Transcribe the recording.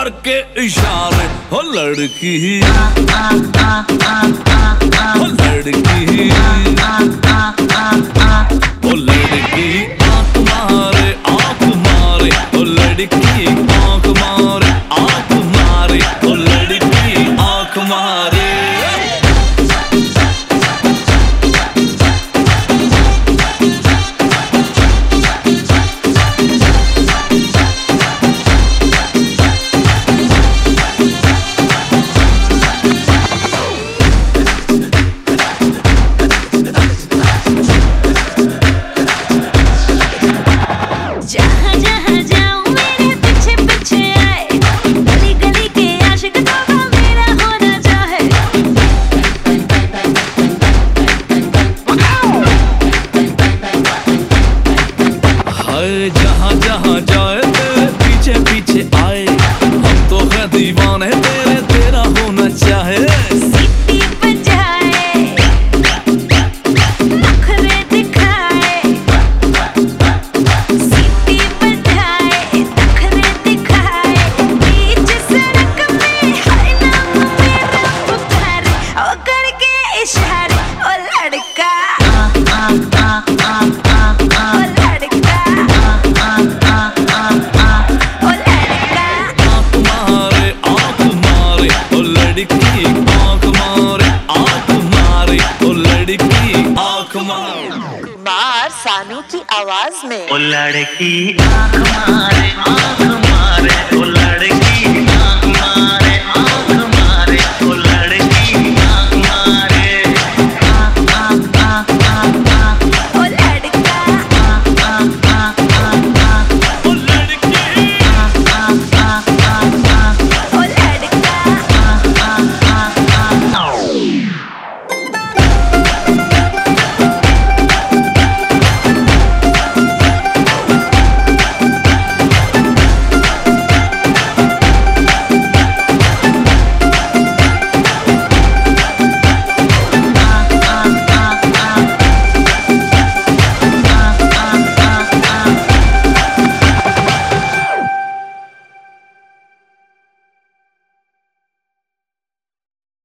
करके इशारे, हो लड़की हो लड़की हो लड़की आंख मारे आंख मारे, हो लड़की आंख मारे आंख मारे, हो लड़की आंख मारे। जहाँ जहाँ जाए तेरे पीछे पीछे आए, हम तो है दीवाने तेरे, तेरा होना चाहे। सीटी बजाए, नखरे दिखाए, सीटी बजाए, नखरे दिखाए, बीच सड़क में हर नाम मेरा पुकारे, ओ करके इशारे, ओ लड़का कुमार सानू की आवाज में। ओ लड़की आंख मारे ओ लड़की।